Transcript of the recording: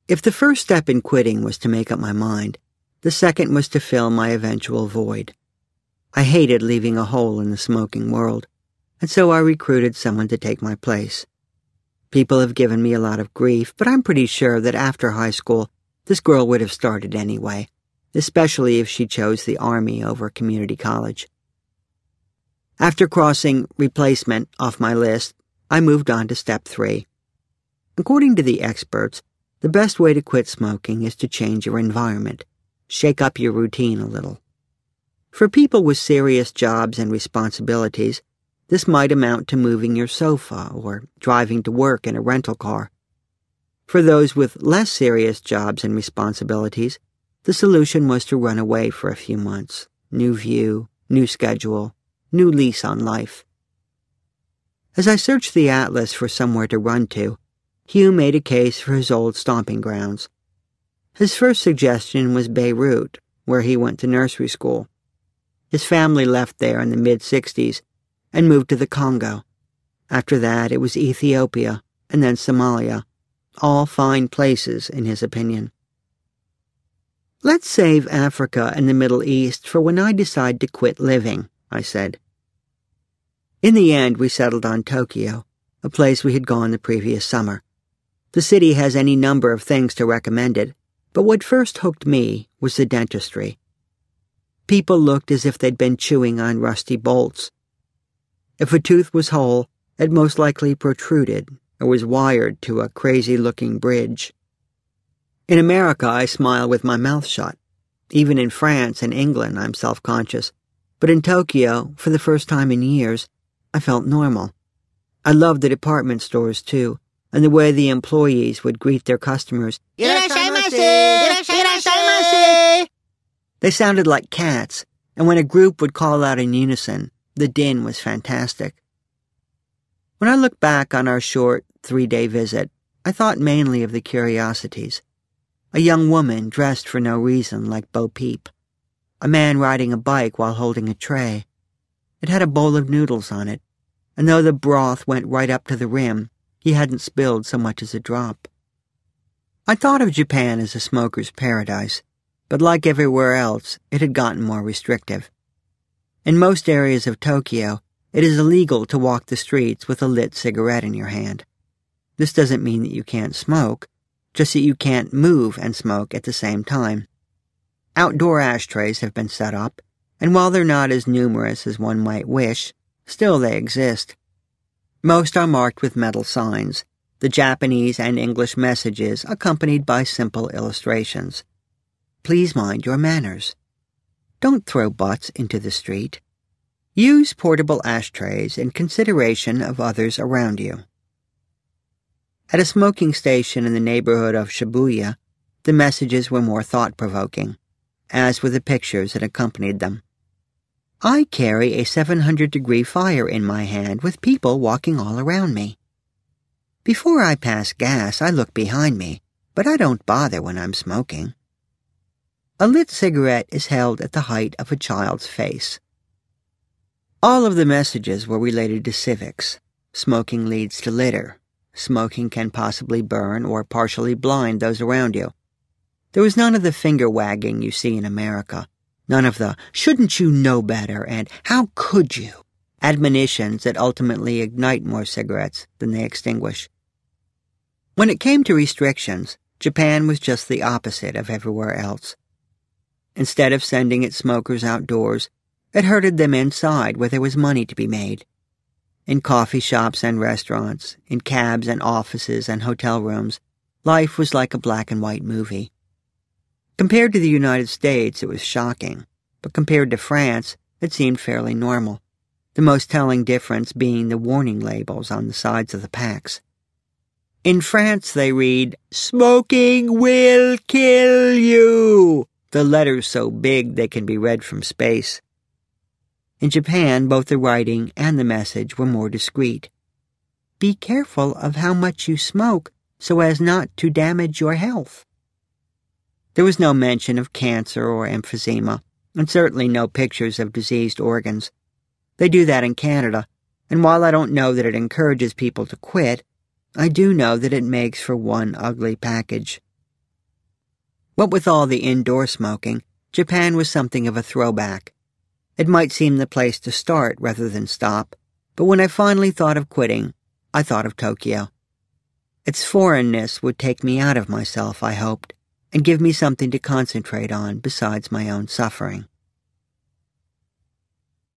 If the first step in quitting was to make up my mind, the second was to fill my eventual void. I hated leaving a hole in the smoking world, and so I recruited someone to take my place. People have given me a lot of grief, but I'm pretty sure that after high school, this girl would have started anyway, especially if she chose the Army over community college. After crossing replacement off my list, I moved on to step 3. According to the experts, the best way to quit smoking is to change your environment, shake up your routine a little. For people with serious jobs and responsibilities, this might amount to moving your sofa or driving to work in a rental car. For those with less serious jobs and responsibilities, the solution was to run away for a few months. New view, new schedule, new lease on life. As I searched the atlas for somewhere to run to, Hugh made a case for his old stomping grounds. His first suggestion was Beirut, where he went to nursery school. His family left there in the mid-60s and moved to the Congo. After that, it was Ethiopia and then Somalia, all fine places in his opinion. Let's save Africa and the Middle East for when I decide to quit living, I said. In the end, we settled on Tokyo, a place we had gone the previous summer. The city has any number of things to recommend it, but what first hooked me was the dentistry. People looked as if they'd been chewing on rusty bolts. If a tooth was whole, it most likely protruded or was wired to a crazy-looking bridge. In America, I smile with my mouth shut. Even in France and England, I'm self-conscious. But in Tokyo, for the first time in years, I felt normal. I loved the department stores, too, and the way the employees would greet their customers. Irashaimase! Irashaimase! They sounded like cats, and when a group would call out in unison, the din was fantastic. When I look back on our short 3-day visit, I thought mainly of the curiosities. A young woman dressed for no reason like Bo Peep. A man riding a bike while holding a tray. It had a bowl of noodles on it, and though the broth went right up to the rim, he hadn't spilled so much as a drop. I thought of Japan as a smoker's paradise, but like everywhere else, it had gotten more restrictive. In most areas of Tokyo, it is illegal to walk the streets with a lit cigarette in your hand. This doesn't mean that you can't smoke, just that you can't move and smoke at the same time. Outdoor ashtrays have been set up, and while they're not as numerous as one might wish, still they exist. Most are marked with metal signs, the Japanese and English messages accompanied by simple illustrations. Please mind your manners. Don't throw butts into the street. Use portable ashtrays in consideration of others around you. At a smoking station in the neighborhood of Shibuya, the messages were more thought-provoking, as were the pictures that accompanied them. I carry a 700-degree fire in my hand with people walking all around me. Before I pass gas, I look behind me, but I don't bother when I'm smoking. A lit cigarette is held at the height of a child's face. All of the messages were related to civics. Smoking leads to litter. Smoking can possibly burn or partially blind those around you. There was none of the finger-wagging you see in America. None of the, shouldn't you know better, and how could you, admonitions that ultimately ignite more cigarettes than they extinguish. When it came to restrictions, Japan was just the opposite of everywhere else. Instead of sending its smokers outdoors, it herded them inside where there was money to be made. In coffee shops and restaurants, in cabs and offices and hotel rooms, life was like a black-and-white movie. Compared to the United States, it was shocking, but compared to France, it seemed fairly normal, the most telling difference being the warning labels on the sides of the packs. In France, they read, "Smoking will kill you," the letters so big they can be read from space. In Japan, both the writing and the message were more discreet. Be careful of how much you smoke so as not to damage your health. There was no mention of cancer or emphysema, and certainly no pictures of diseased organs. They do that in Canada, and while I don't know that it encourages people to quit, I do know that it makes for one ugly package. What with all the indoor smoking, Japan was something of a throwback. It might seem the place to start rather than stop, but when I finally thought of quitting, I thought of Tokyo. Its foreignness would take me out of myself, I hoped, and give me something to concentrate on besides my own suffering.